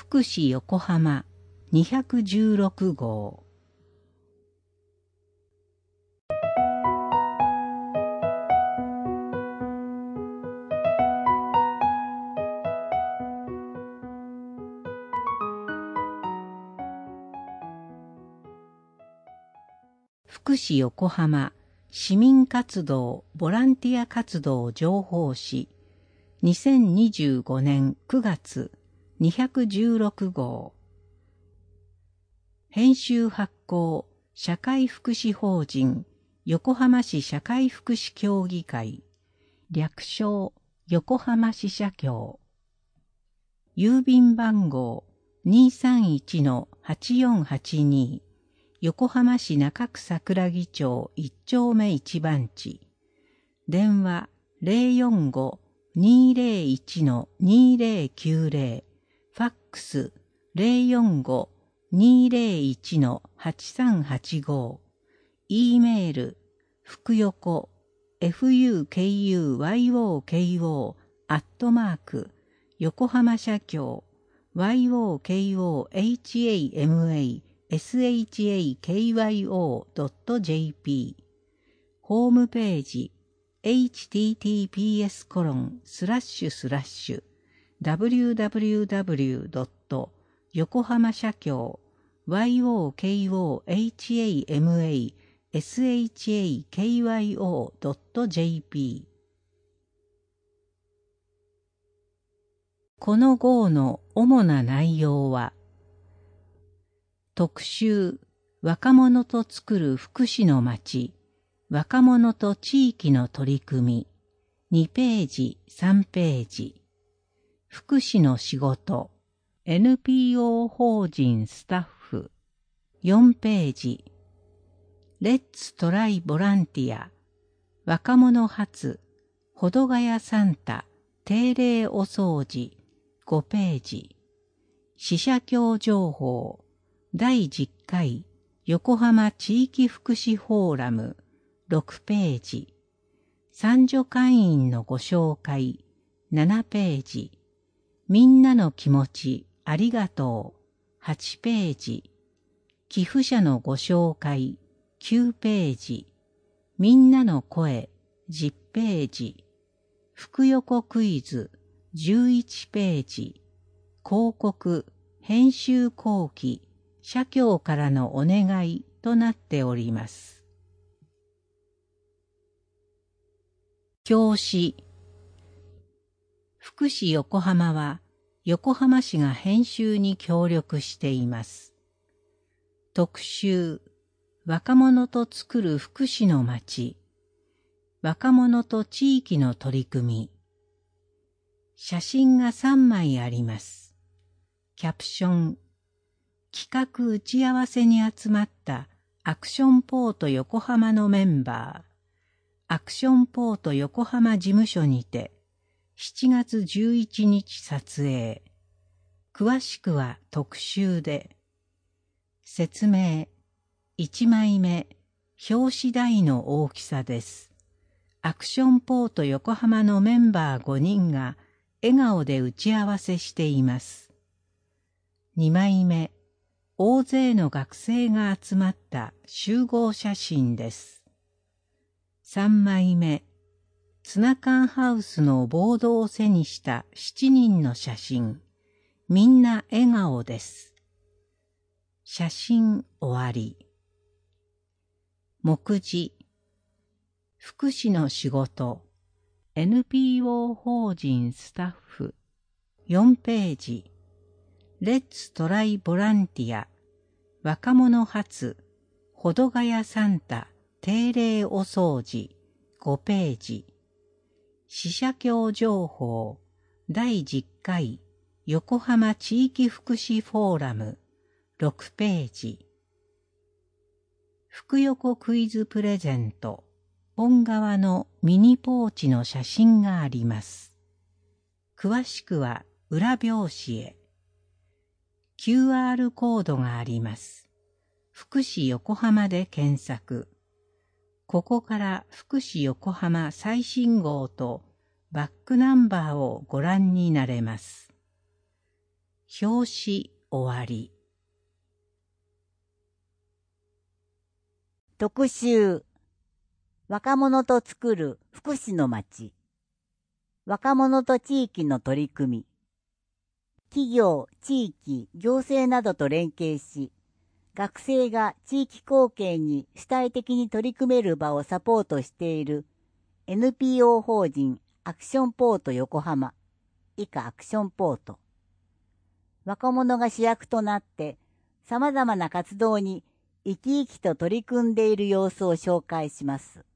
福祉横浜216号。福祉横浜市民活動ボランティア活動情報誌2025年9月216号。編集発行社会福祉法人横浜市社会福祉協議会略称横浜支社協。郵便番号 231-8482 横浜市中区桜木町1丁目1番地。電話 045-201-2090 ファックス 045-201-8385 E メール福横 fukuyoko 横浜社協 yokohama.shaKyo.jp ホームページ https://www.yokohama-shaKyo.jp この号の主な内容は、特集、若者とつくる福祉の街、若者と地域の取り組み、2ページ、3ページ、福祉の仕事、NPO 法人スタッフ、4ページ、レッツトライボランティア、若者発、保土ヶ谷サンタ、定例お掃除、5ページ、支社協情報、第10回横浜地域福祉フォーラム、6ページ、参助会員のご紹介、7ページ、みんなの気持ちありがとう、8ページ、寄付者のご紹介、9ページ、みんなの声、10ページ、福横クイズ、11ページ、広告、編集後期、社協からのお願いとなっております。表紙。福祉横浜は横浜市が編集に協力しています。特集、若者とつくる福祉の街、若者と地域の取り組み。写真が3枚あります。キャプション、企画打ち合わせに集まったアクションポート横浜のメンバー、アクションポート横浜事務所にて、7月11日撮影。詳しくは特集で。説明、1枚目、表紙台の大きさです。アクションポート横浜のメンバー5人が笑顔で打ち合わせしています。2枚目、大勢の学生が集まった集合写真です。3枚目、ツナ缶ハウスのボードを背にした7人の写真。みんな笑顔です。写真終わり。目次。福祉の仕事。NPO 法人スタッフ。4ページ。レッツトライボランティア。若者発。保土ヶ谷サンタ。定例お掃除。5ページ。支社協情報。第10回。横浜地域福祉フォーラム。6ページ。福横クイズプレゼント。本側のミニポーチの写真があります。詳しくは裏表紙へ。QR コードがあります。福祉横浜で検索。ここから福祉横浜最新号とバックナンバーをご覧になれます。 表紙終わり。 特集。若者とつくる福祉の街。若者と地域の取り組み。企業、地域、行政などと連携し、学生が地域貢献に主体的に取り組める場をサポートしている NPO 法人アクションポート横浜、以下アクションポート。若者が主役となって様々な活動に生き生きと取り組んでいる様子を紹介します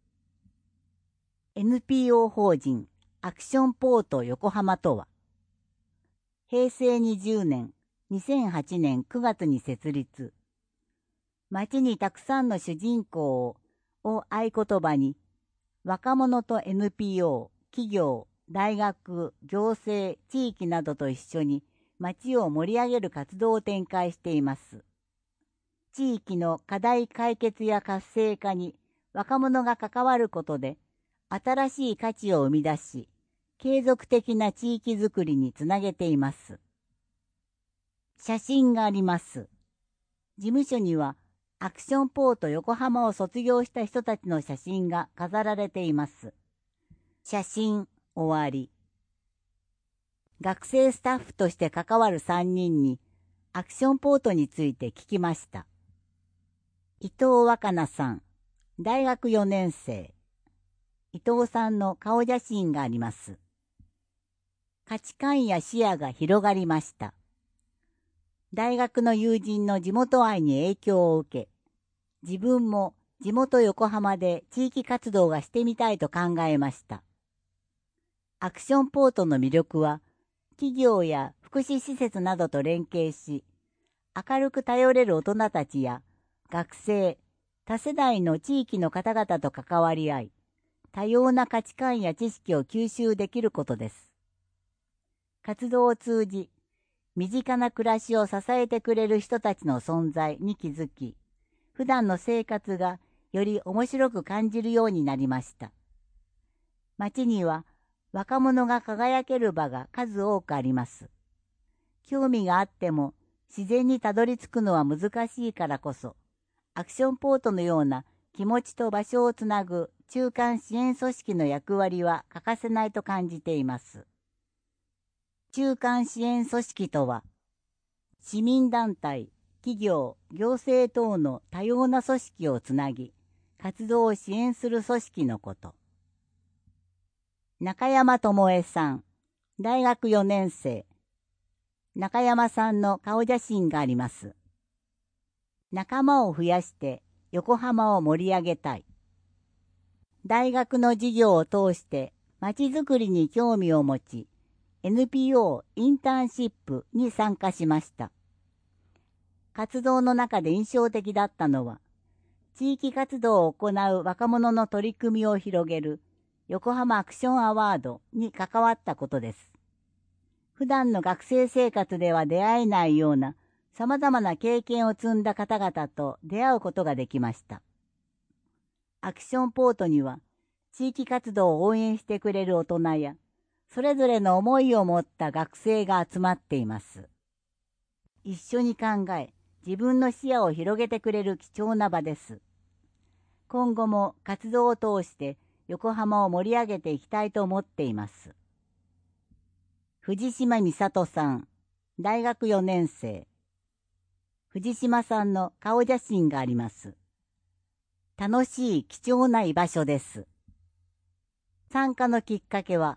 。NPO 法人アクションポート横浜とは、平成20年、2008年9月に設立。街にたくさんの主人公を合言葉に、若者と NPO、企業、大学、行政、地域などと一緒に街を盛り上げる活動を展開しています。地域の課題解決や活性化に若者が関わることで、新しい価値を生み出し、継続的な地域づくりにつなげています。写真があります。事務所には、アクションポート横浜を卒業した人たちの写真が飾られています。写真終わり。学生スタッフとして関わる3人にアクションポートについて聞きました。伊藤若菜さん、大学4年生。伊藤さんの顔写真があります。価値観や視野が広がりました。大学の友人の地元愛に影響を受け、自分も地元横浜で地域活動がしてみたいと考えました。アクションポートの魅力は、企業や福祉施設などと連携し、明るく頼れる大人たちや学生、多世代の地域の方々と関わり合い、多様な価値観や知識を吸収できることです。活動を通じ、身近な暮らしを支えてくれる人たちの存在に気づき、普段の生活がより面白く感じるようになりました。街には若者が輝ける場が数多くあります。興味があっても自然にたどり着くのは難しいからこそ、アクションポートのような気持ちと場所をつなぐ中間支援組織の役割は欠かせないと感じています。中間支援組織とは、市民団体、企業、行政等の多様な組織をつなぎ、活動を支援する組織のこと。中山智恵さん、大学4年生。中山さんの顔写真があります。仲間を増やして横浜を盛り上げたい。大学の授業を通して街づくりに興味を持ち、NPO インターンシップに参加しました。活動の中で印象的だったのは、地域活動を行う若者の取り組みを広げる横浜アクションアワードに関わったことです。普段の学生生活では出会えないような様々な経験を積んだ方々と出会うことができました。アクションポートには地域活動を応援してくれる大人やそれぞれの思いを持った学生が集まっています。一緒に考え、自分の視野を広げてくれる貴重な場です。今後も活動を通して横浜を盛り上げていきたいと思っています。藤島美里さん、大学4年生。藤島さんの顔写真があります。楽しい貴重な居場所です。参加のきっかけは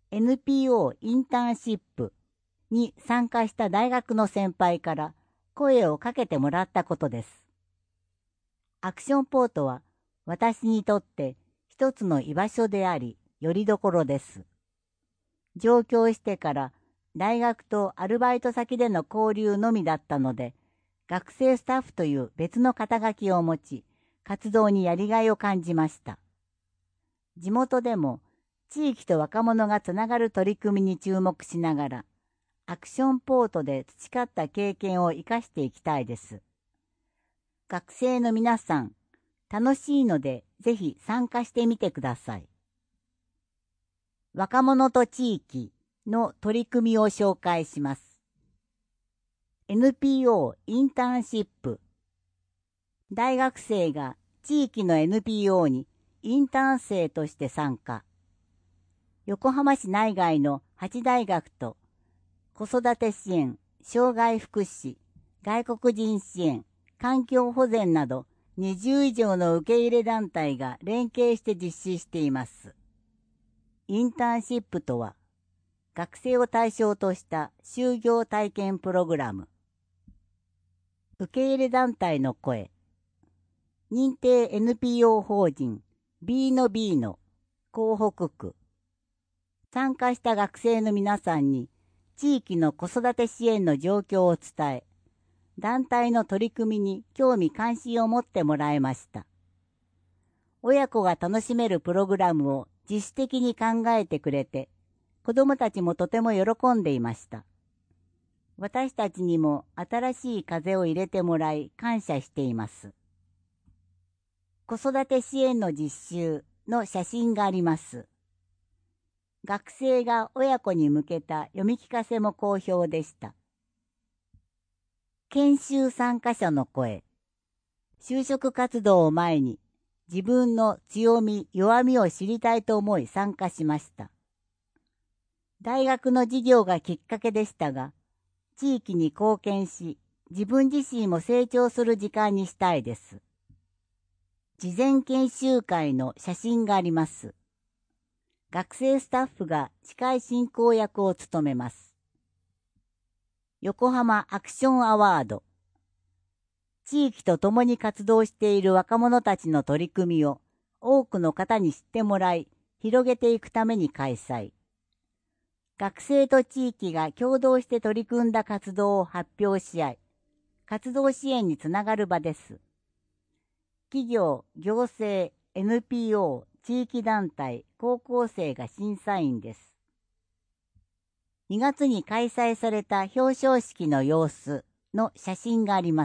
NPO インターンシップに参加した大学の先輩から声をかけてもらったことです。アクションポートは私にとって一つの居場所であり、拠り所です。上京してから大学とアルバイト先での交流のみだったので、学生スタッフという別の肩書きを持ち、活動にやりがいを感じました。地元でも地域と若者がつながる取り組みに注目しながら、アクションポートで培った経験を生かしていきたいです。学生の皆さん、楽しいのでぜひ参加してみてください。若者と地域の取り組みを紹介します。 NPO インターンシップ。大学生が地域の NPO にインターン生として参加。横浜市内外の8大学と子育て支援、障害福祉、外国人支援、環境保全など20以上の受け入れ団体が連携して実施しています。インターンシップとは、学生を対象とした就業体験プログラム。受け入れ団体の声。認定 NPO 法人 B の B の港北区。参加した学生の皆さんに地域の子育て支援の状況を伝え、団体の取り組みに興味関心を持ってもらいました。親子が楽しめるプログラムを自主的に考えてくれて、子どもたちもとても喜んでいました。私たちにも新しい風を入れてもらい感謝しています。子育て支援の実習の写真があります。学生が親子に向けた読み聞かせも好評でした。研修参加者の声。就職活動を前に自分の強み、弱みを知りたいと思い参加しました。大学の授業がきっかけでしたが、地域に貢献し、自分自身も成長する時間にしたいです。事前研修会の写真があります。学生スタッフが司会進行役を務めます。横浜アクションアワード。地域と共に活動している若者たちの取り組みを多くの方に知ってもらい、広げていくために開催。学生と地域が共同して取り組んだ活動を発表し合い、活動支援につながる場です。企業、行政、NPO、地域団体、高校生が審査員です。2月に開催された表彰式の様子の写真があります。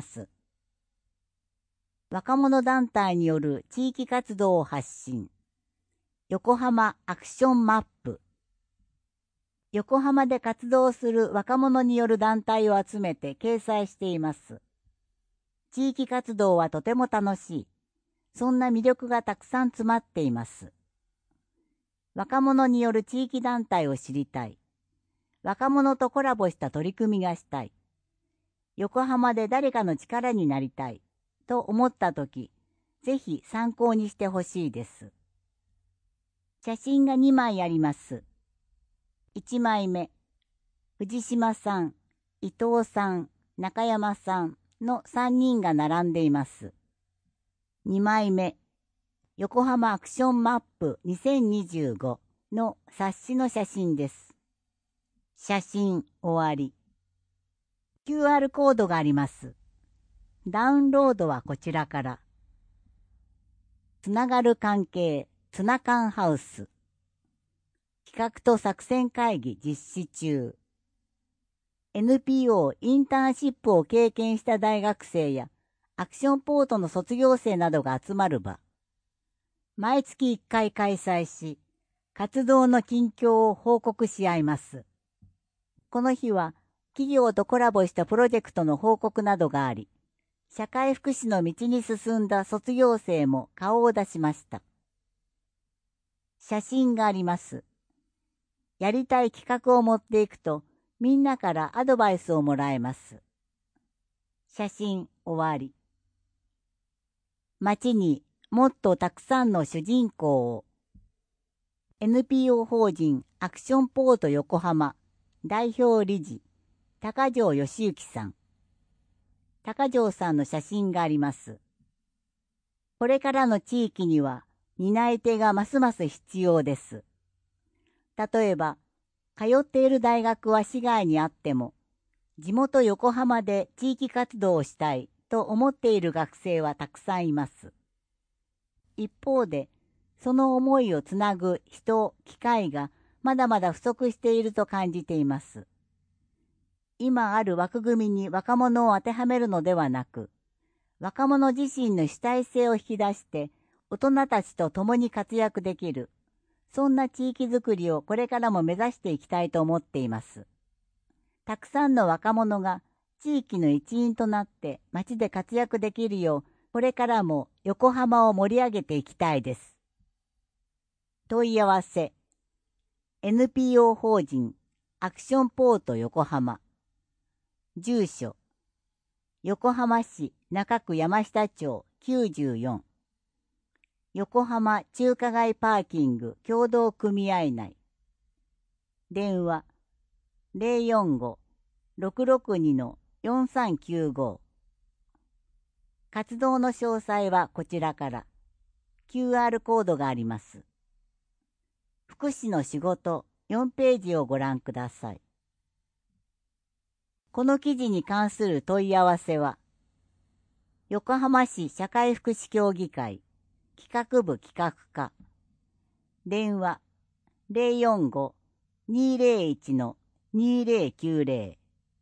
若者団体による地域活動を発信。横浜アクションマップ。横浜で活動する若者による団体を集めて掲載しています。地域活動はとても楽しい。そんな魅力がたくさん詰まっています。若者による地域団体を知りたい。若者とコラボした取り組みがしたい。横浜で誰かの力になりたい。と思ったとき、ぜひ参考にしてほしいです。写真が2枚あります。1枚目、藤島さん、伊藤さん、中山さんの3人が並んでいます。2枚目、横浜アクションマップ2025の冊子の写真です。写真終わり。QR コードがあります。ダウンロードはこちらから。つながる関係、ツナカンハウス。企画と作戦会議実施中。NPO インターンシップを経験した大学生やアクションポートの卒業生などが集まる場。毎月1回開催し、活動の近況を報告し合います。この日は企業とコラボしたプロジェクトの報告などがあり、社会福祉の道に進んだ卒業生も顔を出しました。写真があります。やりたい企画を持っていくと、みんなからアドバイスをもらえます。写真終わり。街にもっとたくさんの主人公を。NPO 法人アクションポート横浜代表理事高城義行さん。高城さんの写真があります。これからの地域には担い手がますます必要です。例えば、通っている大学は市外にあっても、地元横浜で地域活動をしたいと思っている学生はたくさんいます。一方で、その思いをつなぐ人、機会がまだまだ不足していると感じています。今ある枠組みに若者を当てはめるのではなく、若者自身の主体性を引き出して大人たちと共に活躍できる、そんな地域づくりをこれからも目指していきたいと思っています。たくさんの若者が地域の一員となって町で活躍できるよう、これからも横浜を盛り上げていきたいです。問い合わせ NPO 法人アクションポート横浜。住所横浜市中区山下町94、横浜中華街パーキング協同組合内。電話045-662-4395。活動の詳細はこちらから。QR コードがあります。福祉の仕事4ページをご覧ください。この記事に関する問い合わせは、横浜市社会福祉協議会企画部企画課。電話045-201-2090。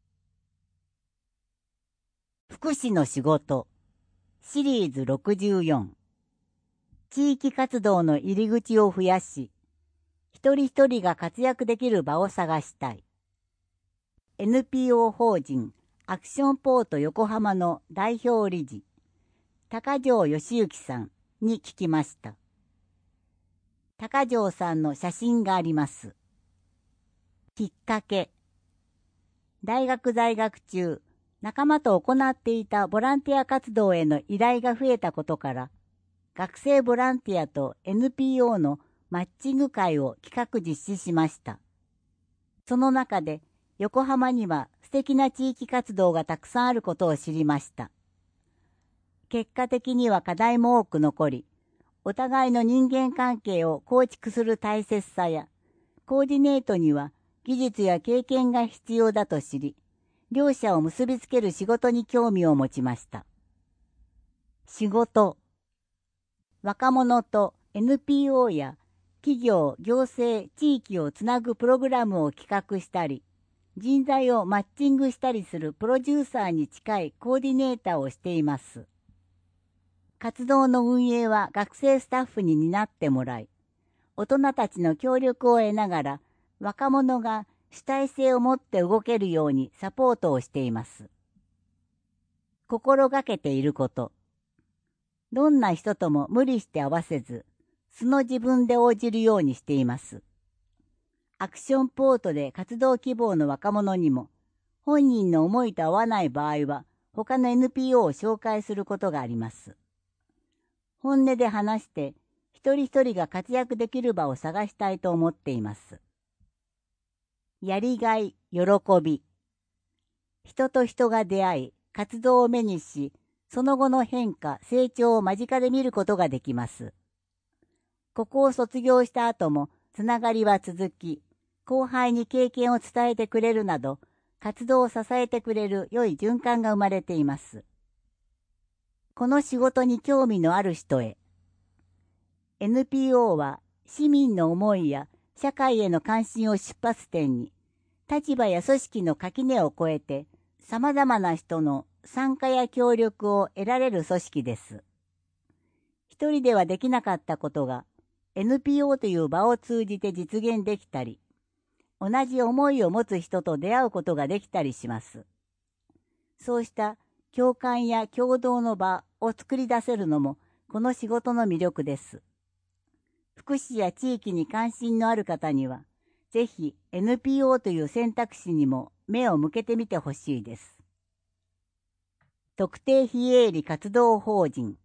福祉の仕事シリーズ64。地域活動の入り口を増やし、一人一人が活躍できる場を探したい。NPO 法人アクションポート横浜の代表理事、高城義行さんに聞きました。高城さんの写真があります。きっかけ。大学在学中、仲間と行っていたボランティア活動への依頼が増えたことから、学生ボランティアと NPO のマッチング会を企画実施しました。その中で、横浜には素敵な地域活動がたくさんあることを知りました。結果的には課題も多く残り、お互いの人間関係を構築する大切さや、コーディネートには技術や経験が必要だと知り、両者を結びつける仕事に興味を持ちました。仕事。若者と NPO や企業、行政、地域をつなぐプログラムを企画したり、人材をマッチングしたりするプロデューサーに近いコーディネーターをしています。活動の運営は学生スタッフに担ってもらい、大人たちの協力を得ながら、若者が主体性を持って動けるようにサポートをしています。心がけていること。どんな人とも無理して合わせず、素の自分で応じるようにしています。アクションポートで活動希望の若者にも、本人の思いと合わない場合は、他の NPO を紹介することがあります。本音で話して、一人一人が活躍できる場を探したいと思っています。やりがい、喜び。人と人が出会い、活動を目にし、その後の変化、成長を間近で見ることができます。ここを卒業した後も、つながりは続き、後輩に経験を伝えてくれるなど、活動を支えてくれる良い循環が生まれています。この仕事に興味のある人へ。NPO は市民の思いや社会への関心を出発点に、立場や組織の垣根を越えて、様々な人の参加や協力を得られる組織です。一人ではできなかったことが、NPO という場を通じて実現できたり、同じ思いを持つ人と出会うことができたりします。そうした共感や共同の場を作り出せるのもこの仕事の魅力です。福祉や地域に関心のある方には、ぜひ NPO という選択肢にも目を向けてみてほしいです。特定非営利活動法人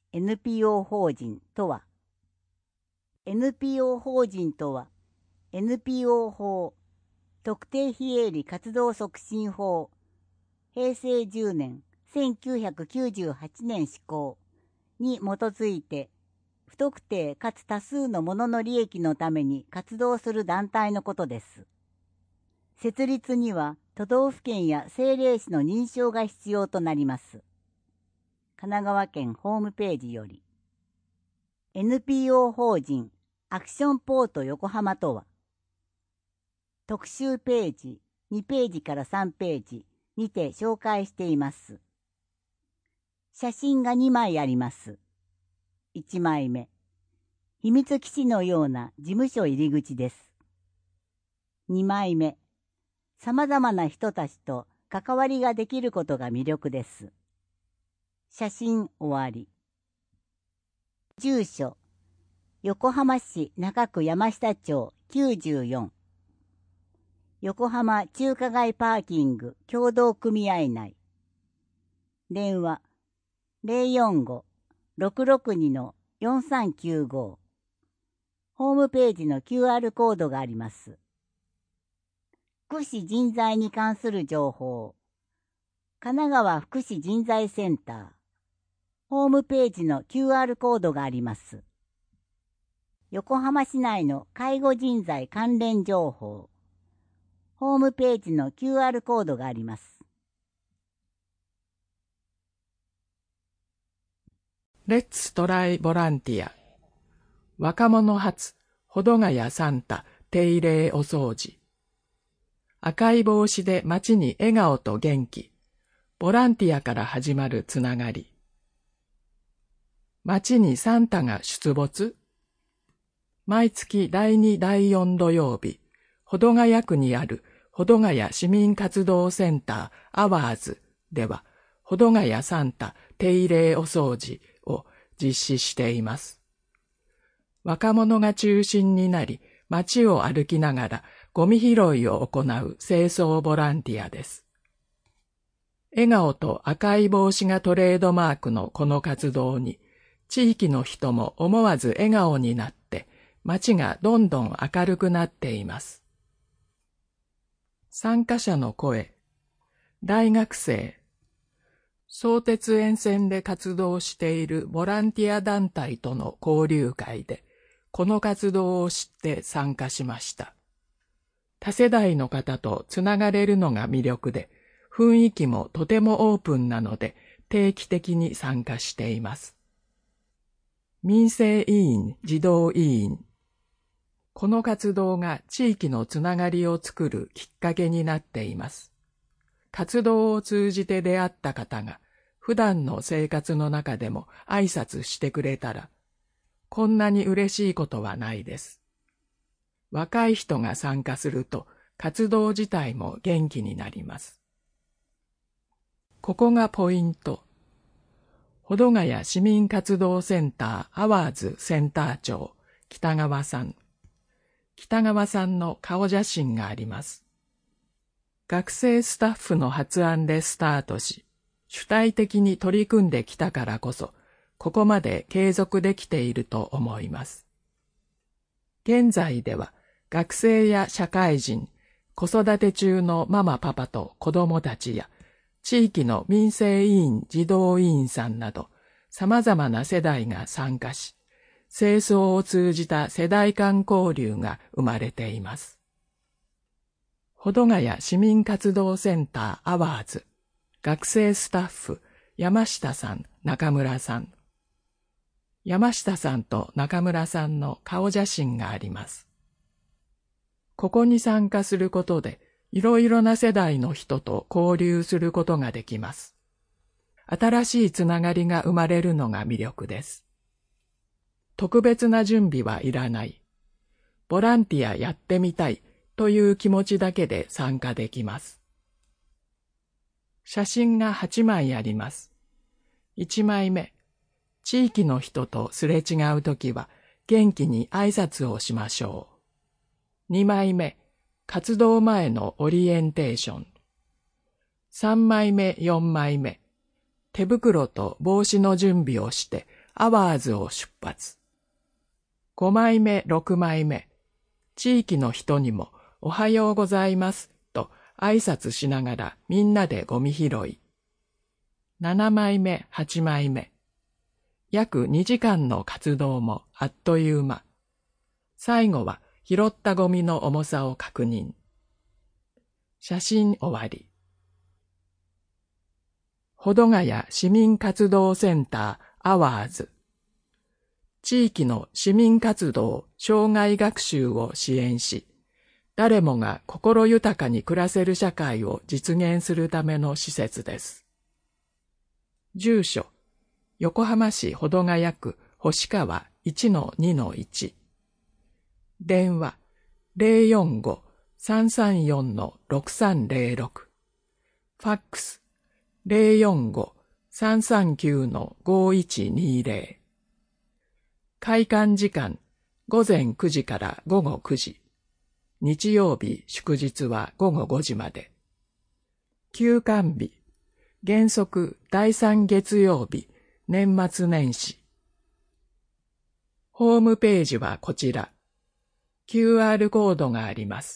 NPO 法人とは、NPO 法人とは、NPO 法、特定非営利活動促進法、平成10年、1998年施行に基づいて、不特定かつ多数の者の利益のために活動する団体のことです。設立には都道府県や政令市の認証が必要となります。神奈川県ホームページより。NPO 法人アクションポート横浜とは、特集ページ2ページから3ページにて紹介しています。写真が2枚あります。1枚目、秘密基地のような事務所入り口です。2枚目、さまざまな人たちと関わりができることが魅力です。写真終わり。住所、横浜市中区山下町94。横浜中華街パーキング協同組合内。電話、045-662-4395。ホームページの QR コードがあります。福祉人材に関する情報。神奈川福祉人材センター。ホームページの QR コードがあります。横浜市内の介護人材関連情報。ホームページの QR コードがあります。 レッツトライボランティア。若者発、保土ヶ谷サンタ、定例お掃除。赤い帽子で街に笑顔と元気。ボランティアから始まるつながり。街にサンタが出没。毎月第2第4土曜日、保土ヶ谷区にある保土ヶ谷市民活動センターアワーズでは、保土ヶ谷サンタ手入れお掃除を実施しています。若者が中心になり、街を歩きながらゴミ拾いを行う清掃ボランティアです。笑顔と赤い帽子がトレードマークのこの活動に、地域の人も思わず笑顔になって、街がどんどん明るくなっています。参加者の声。大学生。相鉄沿線で活動しているボランティア団体との交流会で、この活動を知って参加しました。多世代の方とつながれるのが魅力で、雰囲気もとてもオープンなので、定期的に参加しています。民生委員、児童委員。この活動が地域のつながりを作るきっかけになっています。活動を通じて出会った方が、普段の生活の中でも挨拶してくれたら、こんなに嬉しいことはないです。若い人が参加すると、活動自体も元気になります。ここがポイント。保土ヶ谷市民活動センターアワーズセンター長、北川さん。北川さんの顔写真があります。学生スタッフの発案でスタートし、主体的に取り組んできたからこそ、ここまで継続できていると思います。現在では、学生や社会人、子育て中のママパパと子供たちや、地域の民生委員、児童委員さんなど、様々な世代が参加し、清掃を通じた世代間交流が生まれています。保土ヶ谷市民活動センターアワーズ、学生スタッフ、山下さん、中村さん。山下さんと中村さんの顔写真があります。ここに参加することで、いろいろな世代の人と交流することができます。新しいつながりが生まれるのが魅力です。特別な準備はいらない。ボランティアやってみたいという気持ちだけで参加できます。写真が8枚あります。1枚目、地域の人とすれ違うときは元気に挨拶をしましょう。2枚目、活動前のオリエンテーション。3枚目、4枚目、手袋と帽子の準備をしてアワーズを出発。5枚目、6枚目、地域の人にもおはようございますと挨拶しながらみんなでゴミ拾い。7枚目、8枚目、約2時間の活動もあっという間。最後は拾ったゴミの重さを確認。写真終わり。保土ヶ谷市民活動センターアワーズ。地域の市民活動、障害学習を支援し、誰もが心豊かに暮らせる社会を実現するための施設です。住所、横浜市保土ヶ谷区星川 1-2-1。電話、045-334-6306。 ファックス 045-339-5120。開館時間午前9時から午後9時。日曜日祝日は午後5時まで。休館日原則第3月曜日、年末年始。ホームページはこちら。QR コードがあります。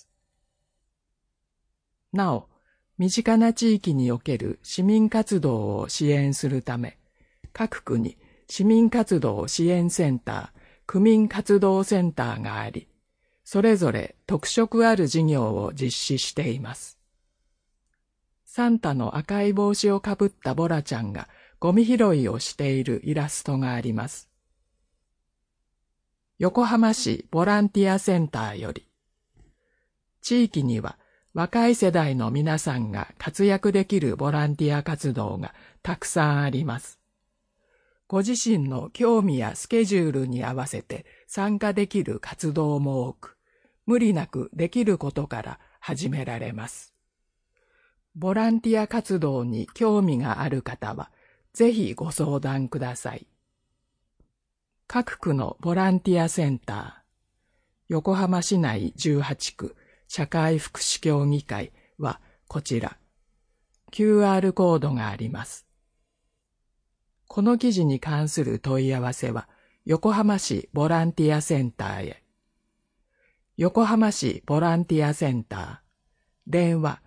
なお、身近な地域における市民活動を支援するため、各区に市民活動支援センター、区民活動センターがあり、それぞれ特色ある事業を実施しています。サンタの赤い帽子をかぶったボラちゃんがゴミ拾いをしているイラストがあります。横浜市ボランティアセンターより、地域には若い世代の皆さんが活躍できるボランティア活動がたくさんあります。ご自身の興味やスケジュールに合わせて参加できる活動も多く、無理なくできることから始められます。ボランティア活動に興味がある方は、ぜひご相談ください。各区のボランティアセンター、横浜市内18区社会福祉協議会はこちら。QR コードがあります。この記事に関する問い合わせは、横浜市ボランティアセンターへ。横浜市ボランティアセンター、電話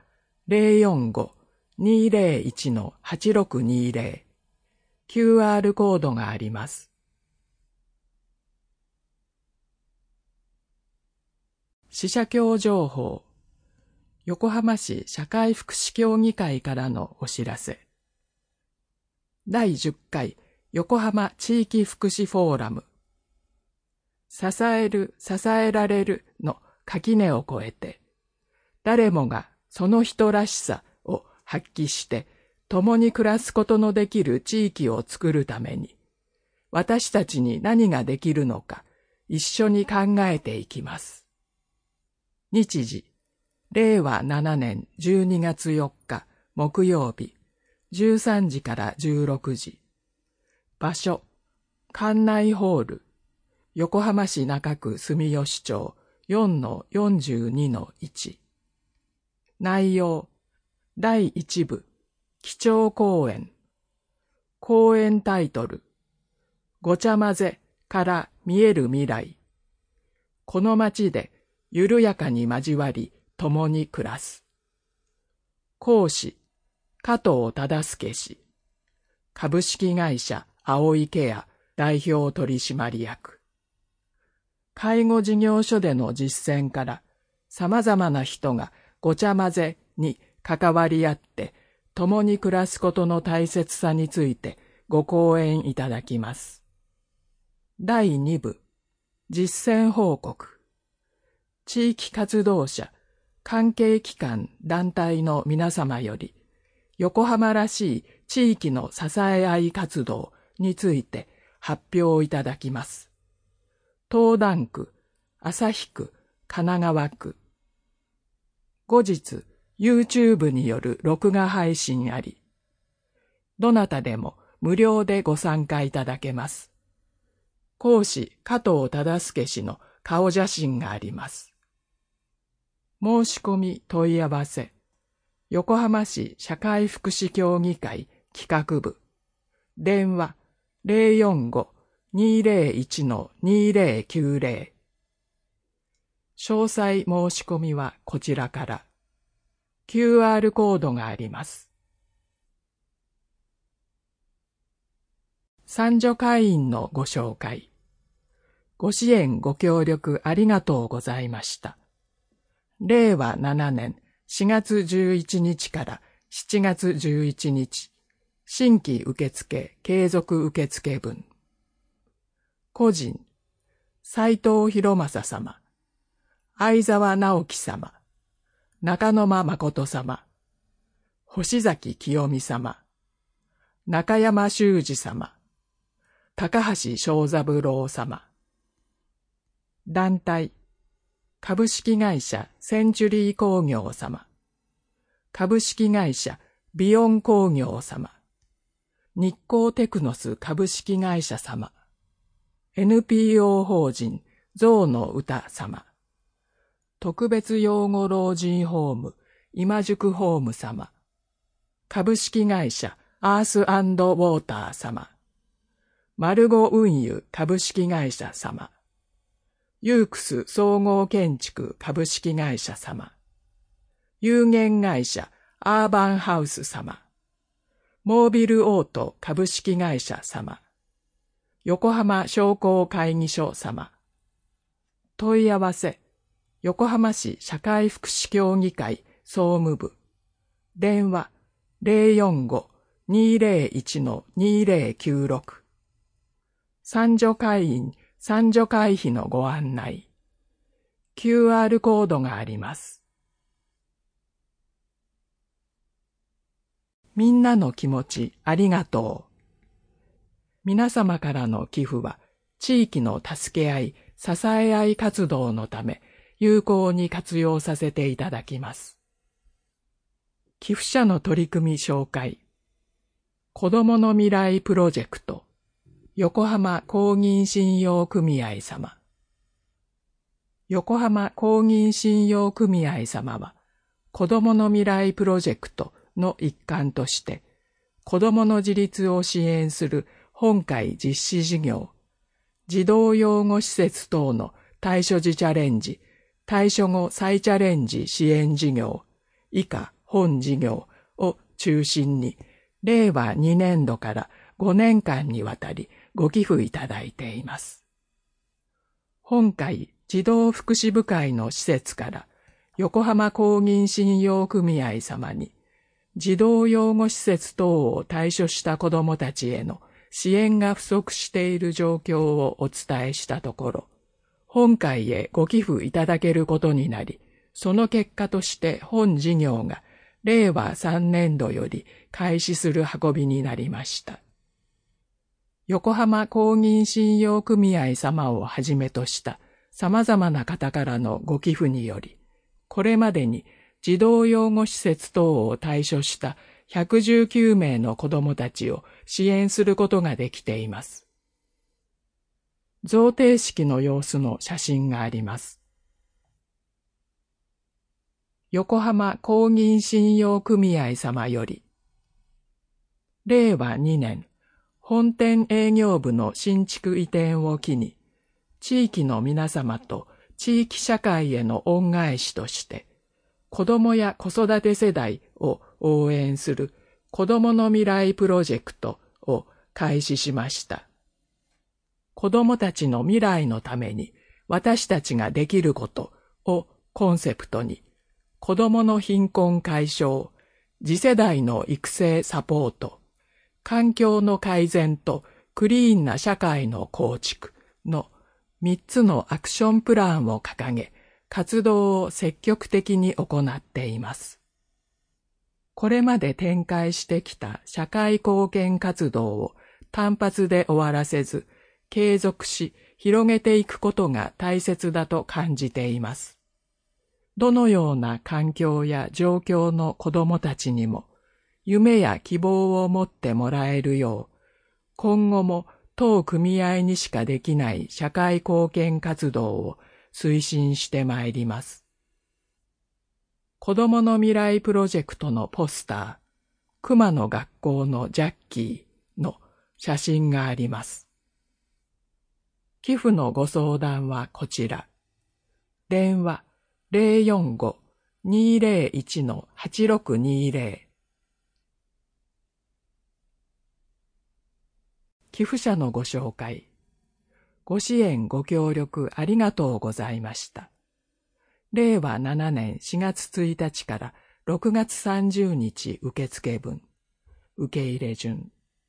045-201-8620、QR コードがあります。支社協情報、横浜市社会福祉協議会からのお知らせ。第10回横浜地域福祉フォーラム。支える、支えられるの垣根を越えて、誰もがその人らしさを発揮して、共に暮らすことのできる地域を作るために、私たちに何ができるのか、一緒に考えていきます。日時、令和7年12月4日木曜日、13時から16時。場所、館内ホール、横浜市中区住吉町 4-42-1。内容、第1部、基調講演。講演タイトル、ごちゃ混ぜから見える未来。この街で緩やかに交わり共に暮らす。講師、加藤忠介氏。株式会社葵ケア代表取締役。介護事業所での実践から様々な人がごちゃ混ぜに関わり合って共に暮らすことの大切さについてご講演いただきます。第2部、実践報告。地域活動者、関係機関、団体の皆様より、横浜らしい地域の支え合い活動について発表いただきます。東壇区、旭区、神奈川区。後日、YouTube による録画配信あり、どなたでも無料でご参加いただけます。講師、加藤忠介氏の顔写真があります。申し込み問い合わせ、横浜市社会福祉協議会企画部、電話045-201-2090。詳細申し込みはこちらから。QR コードがあります。参助会員のご紹介。ご支援ご協力ありがとうございました。令和7年4月11日から7月11日、新規受付継続受付分。個人、斉藤博正様、相沢直樹様、中野間誠様、星崎清美様、中山修二様、高橋正三郎様。団体、株式会社センチュリー工業様、株式会社ビヨン工業様、日光テクノス株式会社様、NPO 法人象の歌様、特別養護老人ホーム今宿ホーム様、株式会社アース&ウォーター様、マルゴ運輸株式会社様、ユークス総合建築株式会社様、有限会社アーバンハウス様、モービルオート株式会社様、横浜商工会議所様。問い合わせ、横浜市社会福祉協議会総務部。電話、045-201-2096。三女会員、三女会費のご案内。QR コードがあります。みんなの気持ちありがとう。皆様からの寄付は地域の助け合い、支え合い活動のため有効に活用させていただきます。寄付者の取り組み紹介。子どもの未来プロジェクト、横浜公認信用組合様。横浜公認信用組合様は、子どもの未来プロジェクトの一環として、子どもの自立を支援する本会実施事業、児童養護施設等の対処時チャレンジ、対処後再チャレンジ支援事業、以下本事業を中心に、令和2年度から5年間にわたりご寄付いただいています。本会児童福祉部会の施設から横浜公認信用組合様に児童養護施設等を対処した子どもたちへの支援が不足している状況をお伝えしたところ、本会へご寄付いただけることになり、その結果として本事業が令和3年度より開始する運びになりました。横浜公認信用組合様をはじめとした様々な方からのご寄付により、これまでに児童養護施設等を対処した119名の子どもたちを支援することができています。贈呈式の様子の写真があります。横浜公認信用組合様より、令和2年、本店営業部の新築移転を機に、地域の皆様と地域社会への恩返しとして、子どもや子育て世代を応援する子どもの未来プロジェクトを開始しました。子どもたちの未来のために私たちができることをコンセプトに、子どもの貧困解消、次世代の育成サポート、環境の改善とクリーンな社会の構築の3つのアクションプランを掲げ、活動を積極的に行っています。これまで展開してきた社会貢献活動を単発で終わらせず、継続し広げていくことが大切だと感じています。どのような環境や状況の子どもたちにも夢や希望を持ってもらえるよう、今後も当組合にしかできない社会貢献活動を推進してまいります。子どもの未来プロジェクトのポスター、熊の学校のジャッキーの写真があります。寄付のご相談はこちら。電話045-201-8620。寄付者のご紹介。ご支援ご協力ありがとうございました。令和7年4月1日から6月30日受付分。受け入れ順。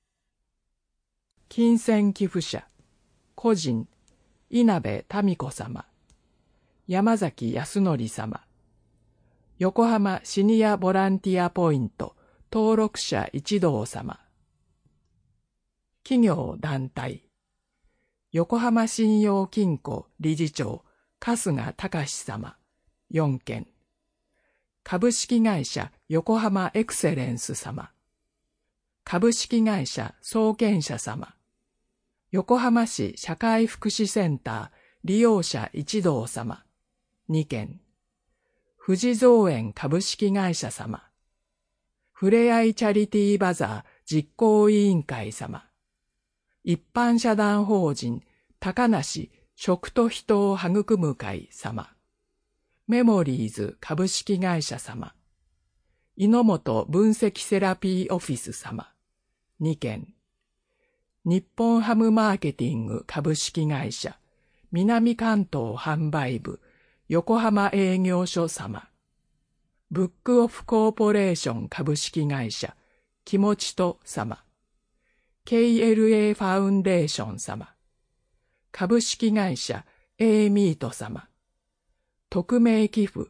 金銭寄付者。個人、稲部民子様。山崎康則様。横浜シニアボランティアポイント登録者一同様。企業団体。横浜信用金庫理事長春日隆様4件。 株式会社横浜エクセレンス様、株式会社創建者様、横浜市社会福祉センター利用者一同様、2件、富士造園株式会社様、ふれあいチャリティーバザー実行委員会様、一般社団法人高梨食と人を育む会様、メモリーズ株式会社様、猪本分析セラピーオフィス様、2件、日本ハムマーケティング株式会社南関東販売部横浜営業所様、ブックオフコーポレーション株式会社気持ちと様、KLA ファウンデーション様、株式会社 A ミート様、匿名寄付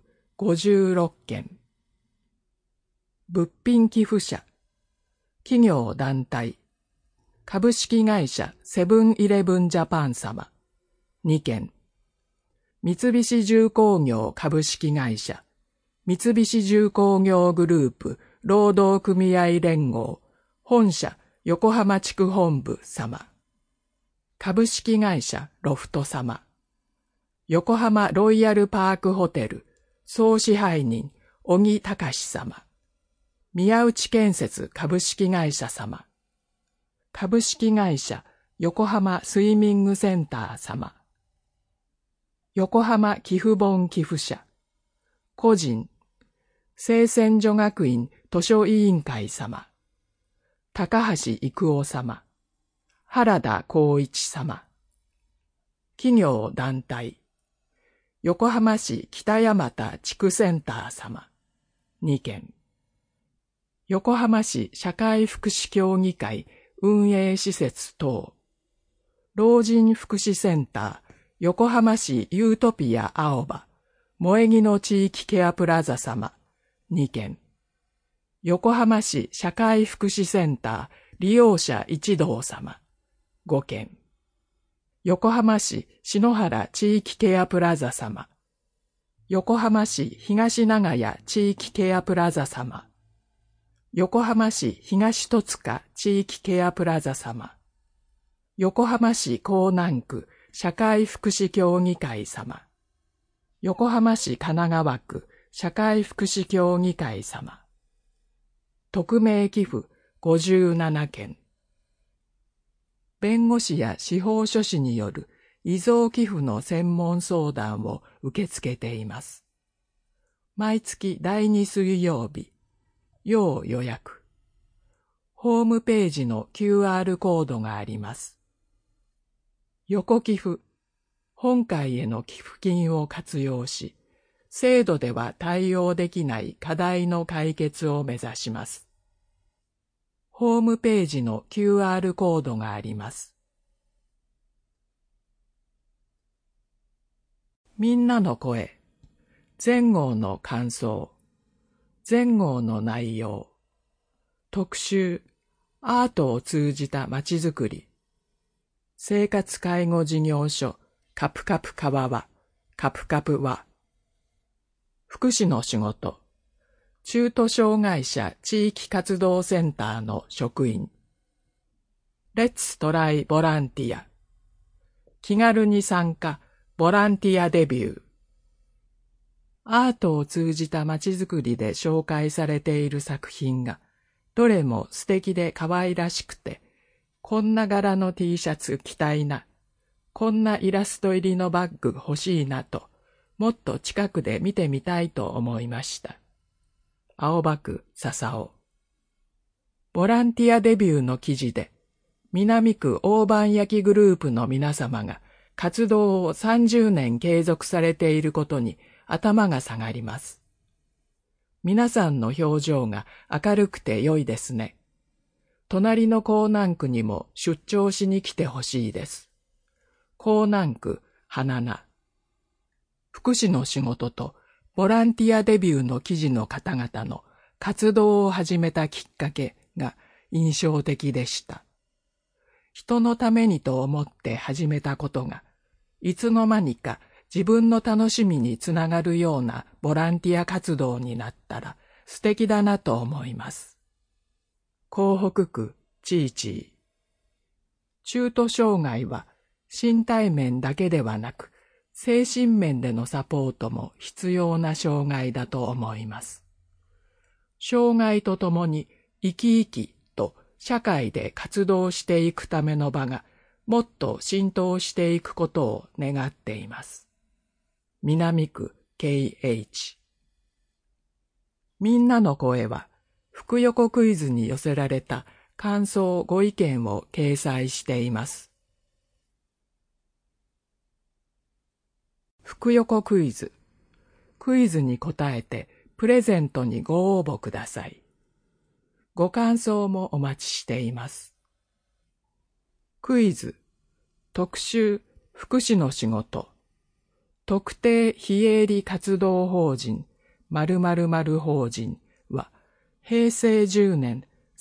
56件、物品寄付者、企業団体、株式会社セブンイレブンジャパン様、2件、三菱重工業株式会社、三菱重工業グループ労働組合連合本社横浜地区本部様、株式会社ロフト様、横浜ロイヤルパークホテル総支配人小木隆様、宮内建設株式会社様、株式会社横浜スイミングセンター様、横浜寄付本寄付者、個人、聖戦女学院図書委員会様、高橋育夫様、原田光一様、企業団体、横浜市北山田地区センター様、2件、横浜市社会福祉協議会運営施設等、老人福祉センター横浜市ユートピア青葉萌木の地域ケアプラザ様2件、横浜市社会福祉センター利用者一同様5件、横浜市篠原地域ケアプラザ様、横浜市東長谷地域ケアプラザ様、横浜市東戸塚地域ケアプラザ様、横浜市港南区社会福祉協議会様、横浜市神奈川区社会福祉協議会様、匿名寄付57件、弁護士や司法書士による遺贈寄付の専門相談を受け付けています。毎月第2水曜日、要予約。ホームページの QR コードがあります。横寄付、本会への寄付金を活用し、制度では対応できない課題の解決を目指します。ホームページの QR コードがあります。みんなの声、前号の感想、前号の内容、特集、アートを通じたまちづくり、生活介護事業所カプカプ川はカプカプは、福祉の仕事、中途障害者地域活動センターの職員、レッツトライボランティア、気軽に参加ボランティアデビュー。アートを通じたまちづくりで紹介されている作品が、どれも素敵で可愛らしくて、こんな柄の T シャツ着たいな、こんなイラスト入りのバッグ欲しいなと、もっと近くで見てみたいと思いました。青葉区笹尾。ボランティアデビューの記事で、南区大判焼きグループの皆様が活動を30年継続されていることに頭が下がります。皆さんの表情が明るくて良いですね。隣の江南区にも出張しに来てほしいです。江南区花菜。福祉の仕事とボランティアデビューの記事の方々の活動を始めたきっかけが印象的でした。人のためにと思って始めたことが、いつの間にか自分の楽しみにつながるようなボランティア活動になったら素敵だなと思います。港北区チーチー。中途障害は身体面だけではなく、精神面でのサポートも必要な障害だと思います。障害とともに生き生きと社会で活動していくための場がもっと浸透していくことを願っています。南区 KH。みんなの声は、福横クイズに寄せられた感想ご意見を掲載しています。福横クイズ。クイズに答えてプレゼントにご応募ください。ご感想もお待ちしています。クイズ。特集福祉の仕事。特定非営利活動法人〇〇〇法人は平成10年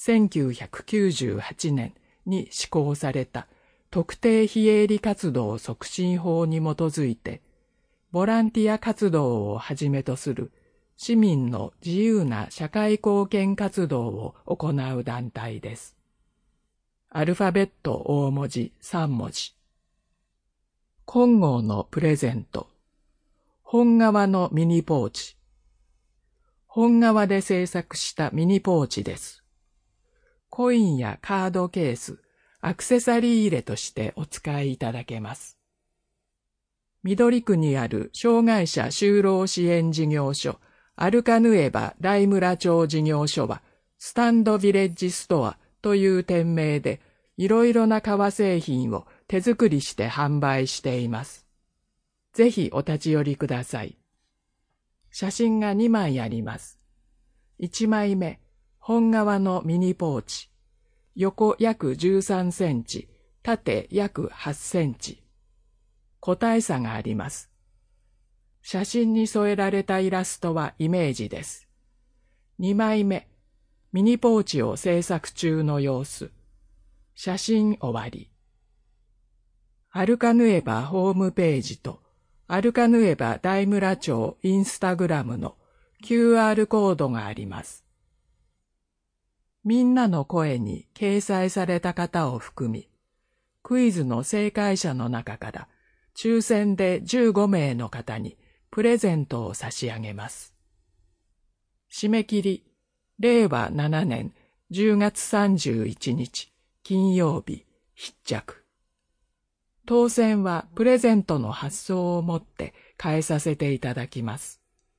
1998年に施行された特定非営利活動促進法に基づいてボランティア活動をはじめとする市民の自由な社会貢献活動を行う団体です。アルファベット大文字3文字。金剛のプレゼント。本革のミニポーチ。本革で製作したミニポーチです。コインやカードケース、アクセサリー入れとしてお使いいただけます。緑区にある障害者就労支援事業所、アルカヌエバ大村町事業所は、スタンドビレッジストアという店名で、いろいろな革製品を手作りして販売しています。ぜひお立ち寄りください。写真が2枚あります。1枚目、本革のミニポーチ。横約13センチ、縦約8センチ。個体差があります。写真に添えられたイラストはイメージです。2枚目、ミニポーチを制作中の様子。写真終わり。アルカヌエバホームページとアルカヌエバ大村町インスタグラムの QR コードがあります。みんなの声に掲載された方を含み、クイズの正解者の中から抽選で15名の方にプレゼントを差し上げます。締め切り、令和7年10月31日金曜日必着。当選はプレゼントの発送をもって変えさせていただきます。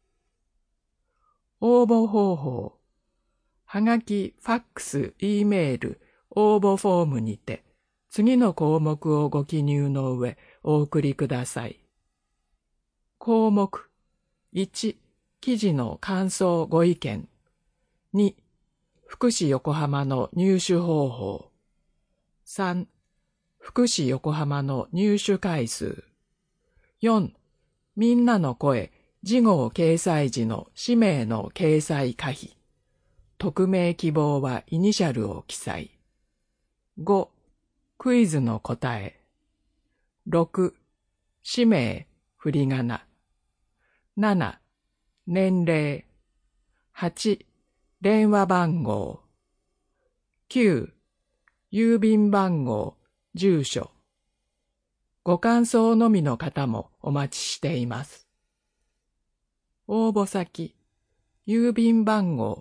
応募方法。はがき、ファックス、Eメール、応募フォームにて次の項目をご記入の上お送りください。項目1、記事の感想ご意見。2、福祉横浜の入手方法。3、福祉横浜の入手回数。4、みんなの声、事後掲載時の氏名の掲載可否。匿名希望はイニシャルを記載。5、クイズの答え。6、氏名、振り仮名。7、年齢。8、電話番号。9、郵便番号、住所。ご感想のみの方もお待ちしています。応募先、郵便番号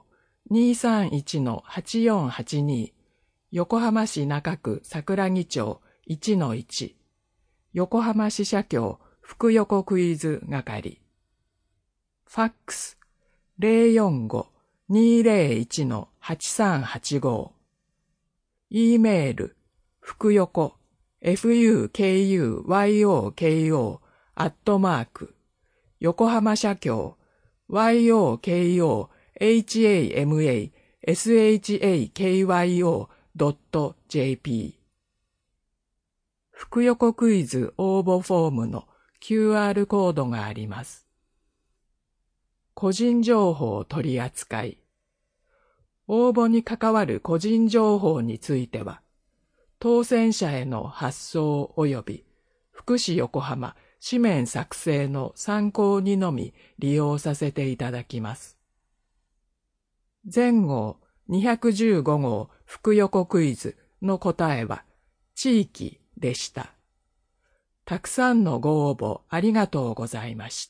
231-8482 横浜市中区桜木町 1-1 横浜市社協福横クイズ係。ファックス 045-201-8385 E メール福横 fukuyoko横浜社協 yokohamasakyo.jp 福横クイズ応募フォームの QR コードがあります。個人情報取り扱い。応募に関わる個人情報については、当選者への発送及び福祉横浜紙面作成の参考にのみ利用させていただきます。前号215号副横クイズの答えは地域でした。たくさんのご応募ありがとうございました。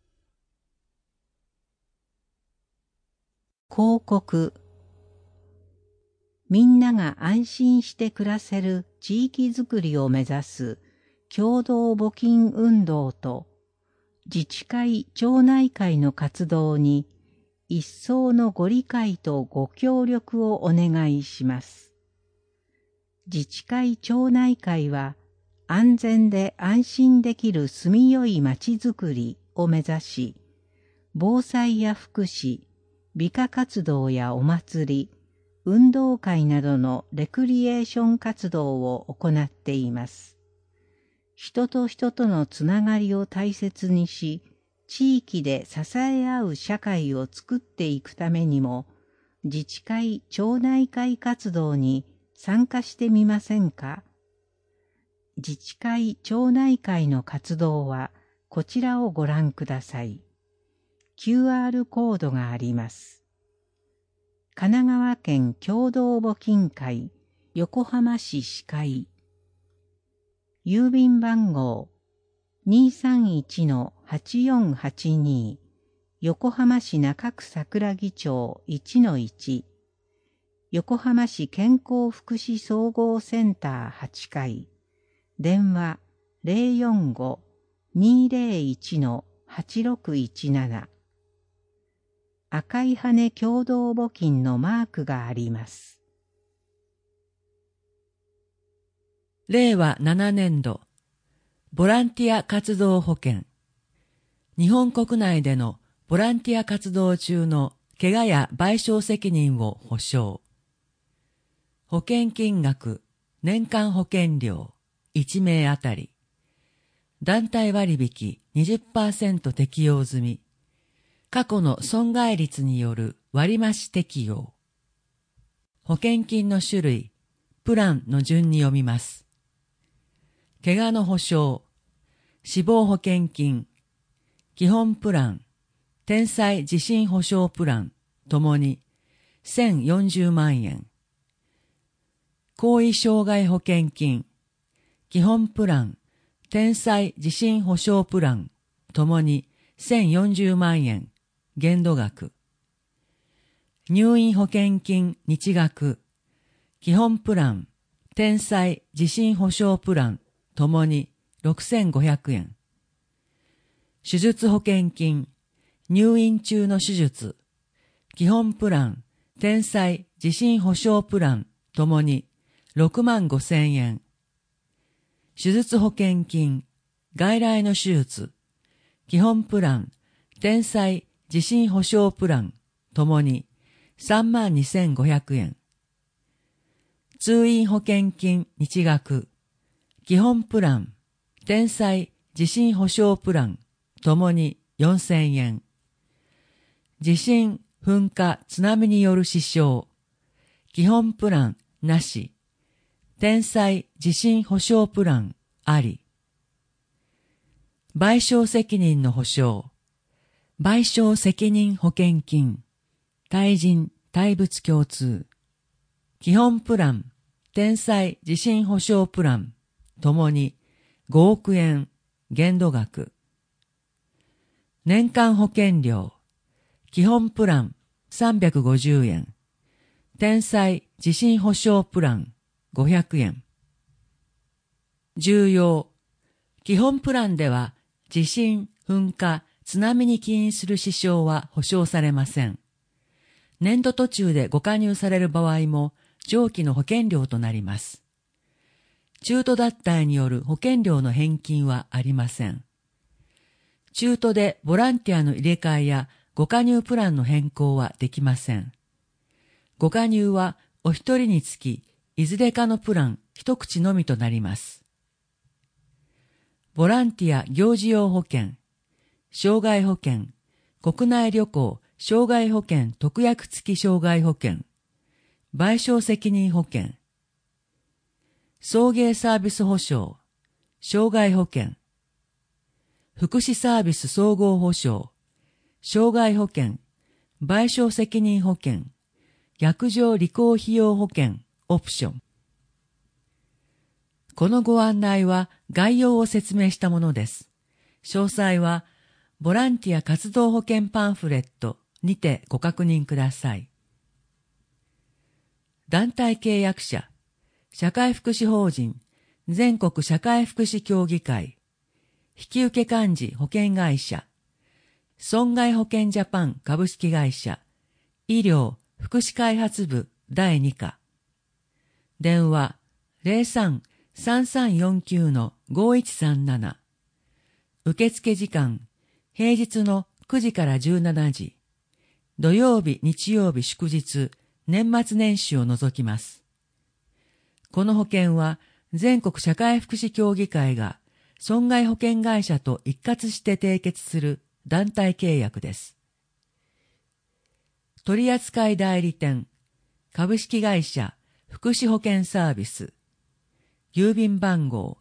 広告。みんなが安心して暮らせる地域づくりを目指す共同募金運動と自治会町内会の活動に一層のご理解とご協力をお願いします。自治会町内会は安全で安心できる住みよいまちづくりを目指し、防災や福祉、美化活動やお祭り、運動会などのレクリエーション活動を行っています。人と人とのつながりを大切にし、地域で支え合う社会を作っていくためにも、自治会町内会活動に参加してみませんか？自治会町内会の活動はこちらをご覧ください。QR コードがあります。神奈川県共同募金会横浜市市会郵便番号 231-8482 横浜市中区桜木町 1-1 横浜市健康福祉総合センター8階電話 045-201-8617 赤い羽共同募金のマークがあります。 令和7年度ボランティア活動保険。日本国内でのボランティア活動中の怪我や賠償責任を保証。保険金額、年間保険料、1名あたり。団体割引 20% 適用済み。過去の損害率による割増適用。保険金の種類、プランの順に読みます。怪我の保障、死亡保険金、基本プラン、天災地震保障プランともに1040万円。後遺障害保険金、基本プラン、天災地震保障プランともに1040万円。限度額。入院保険金日額、基本プラン、天災地震保障プランともに6500円。手術保険金、入院中の手術、基本プラン、天災地震保障プランともに65000円。手術保険金、外来の手術、基本プラン、天災地震保障プランともに32,500円。通院保険金日額、基本プラン、天災地震保障プランともに4000円。地震、噴火、津波による死傷、基本プランなし、天災地震保障プランあり。賠償責任の保障、賠償責任保険金、対人、対物共通、基本プラン、天災地震保障プラン、ともに5億円、限度額。年間保険料、基本プラン350円、天災地震保障プラン500円。重要、基本プランでは地震、噴火、津波に起因する死傷は保証されません。年度途中でご加入される場合も上記の保険料となります。中途脱退による保険料の返金はありません。中途でボランティアの入れ替えやご加入プランの変更はできません。ご加入はお一人につきいずれかのプラン一口のみとなります。ボランティア行事用保険、障害保険、国内旅行、障害保険特約付き障害保険、賠償責任保険、送迎サービス保障、障害保険、 福祉サービス総合保障、障害保険、賠償責任保険、逆上履行費用保険、オプション。このご案内は概要を説明したものです。詳細は、ボランティア活動保険パンフレットにてご確認ください。団体契約者、社会福祉法人、全国社会福祉協議会、引受幹事保険会社、損害保険ジャパン株式会社、医療福祉開発部第2課。電話03-3349-5137。受付時間、平日の9時から17時。土曜日、日曜日、祝日、年末年始を除きます。この保険は全国社会福祉協議会が損害保険会社と一括して締結する団体契約です。取扱代理店、株式会社福祉保険サービス、郵便番号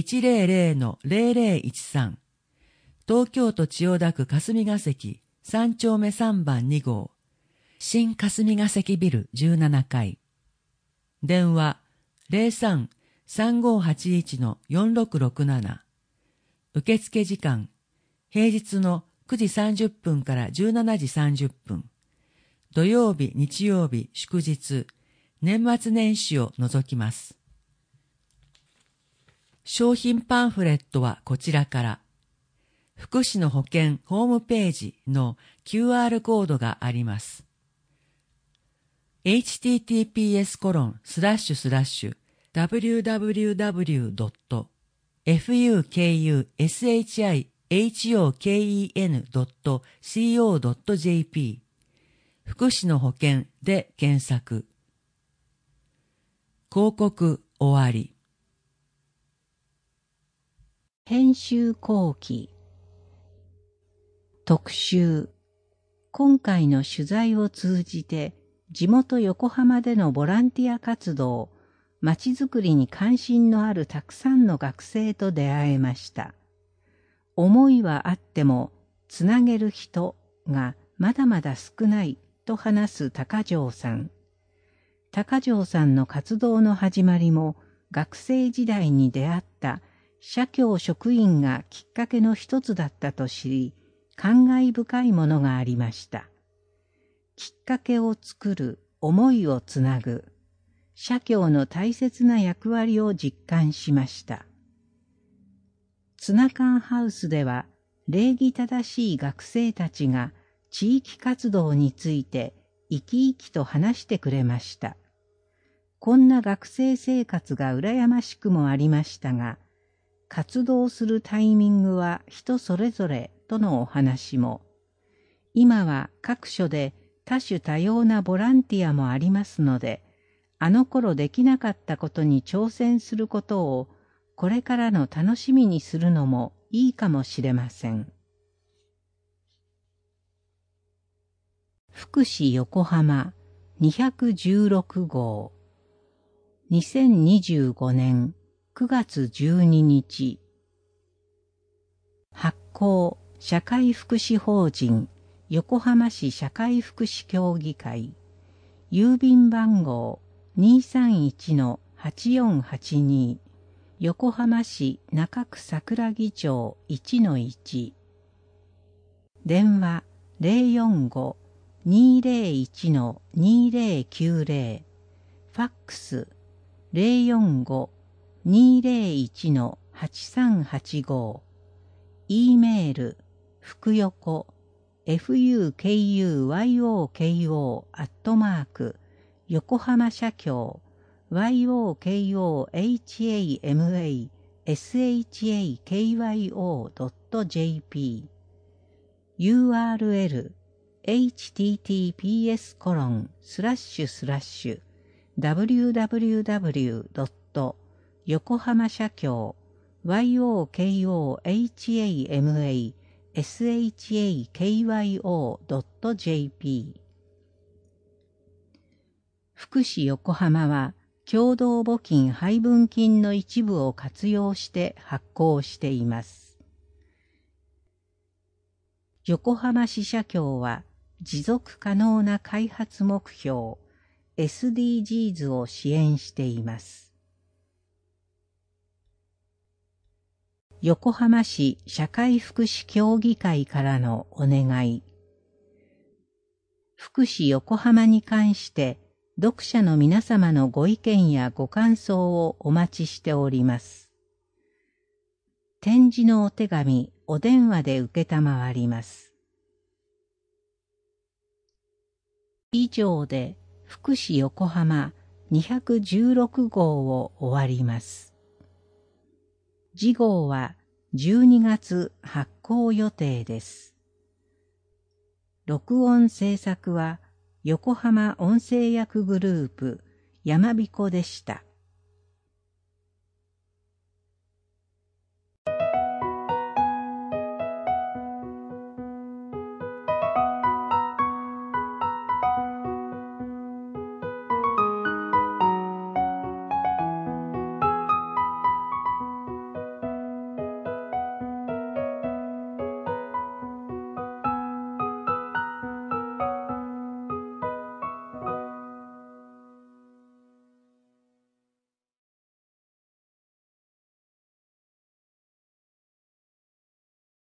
100-0013、東京都千代田区霞が関3丁目3番2号、新霞が関ビル17階。電話03-3581-4667。受付時間、平日の9時30分から17時30分。土曜日、日曜日、祝日、年末年始を除きます。商品パンフレットはこちらから。福祉の保険ホームページの QR コードがあります。https://www.fukushihhoken.co.jp 福祉の保険で検索。広告終わり。 編集後期特集。今回の取材を通じて地元横浜でのボランティア活動、まちづくりに関心のあるたくさんの学生と出会えました。思いはあってもつなげる人がまだまだ少ないと話す高城さん。高城さんの活動の始まりも学生時代に出会った社協職員がきっかけの一つだったと知り、感慨深いものがありました。きっかけを作る、思いをつなぐ、社協の大切な役割を実感しました。ツナ缶ハウスでは、礼儀正しい学生たちが地域活動について生き生きと話してくれました。こんな学生生活が羨ましくもありましたが、活動するタイミングは人それぞれとのお話も、今は各所で多種多様なボランティアもありますので、あの頃できなかったことに挑戦することをこれからの楽しみにするのもいいかもしれません。福祉横浜216号2025年9月12日発行社会福祉法人横浜市社会福祉協議会郵便番号 231-8482 横浜市中区桜木町 1-1 電話 045-201-2090 ファックス 045-201-8385 E メールふくよこfukuyoko@ 横浜社協 yokohama.shaKyo.jp URL https://www.yokohama-shaKyo.jp 福祉横浜は共同募金配分金の一部を活用して発行しています。 横浜支社協は持続可能な開発目標 SDGs を支援しています。横浜市社会福祉協議会からのお願い。福祉横浜に関して読者の皆様のご意見やご感想をお待ちしております。展示のお手紙、お電話で受けたまわります。以上で福祉横浜216号を終わります。次号は12月発行予定です。録音制作は横浜音声訳グループやまびこでした。